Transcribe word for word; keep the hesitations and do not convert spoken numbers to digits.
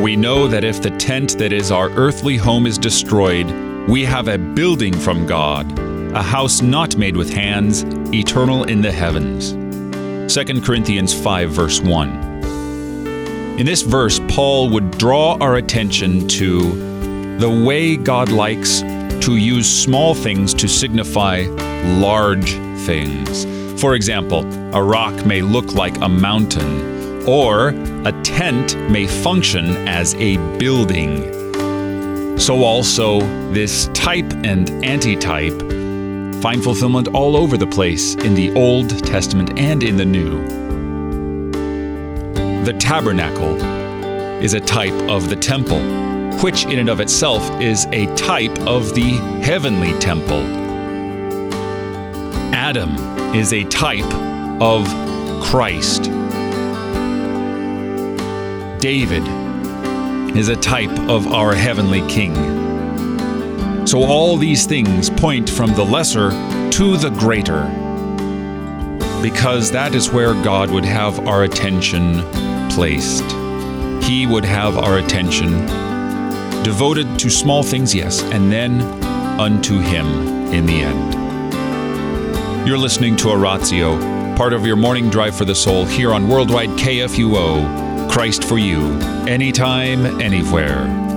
we know that if the tent that is our earthly home is destroyed, we have a building from God, a house not made with hands, eternal in the heavens. Second Corinthians five, verse one. In this verse, Paul would draw our attention to the way God likes to use small things to signify large things. For example, a rock may look like a mountain, or a tent may function as a building. So also, this type and antitype find fulfillment all over the place in the Old Testament and in the New. The tabernacle is a type of the temple, which in and of itself is a type of the heavenly temple. Adam is a type of Christ. David is a type of our heavenly King. So all these things point from the lesser to the greater, because that is where God would have our attention placed. He would have our attention devoted to small things, yes, and then unto Him in the end. You're listening to Oratio, part of your morning drive for the soul here on Worldwide K F U O. Christ for you, anytime, anywhere.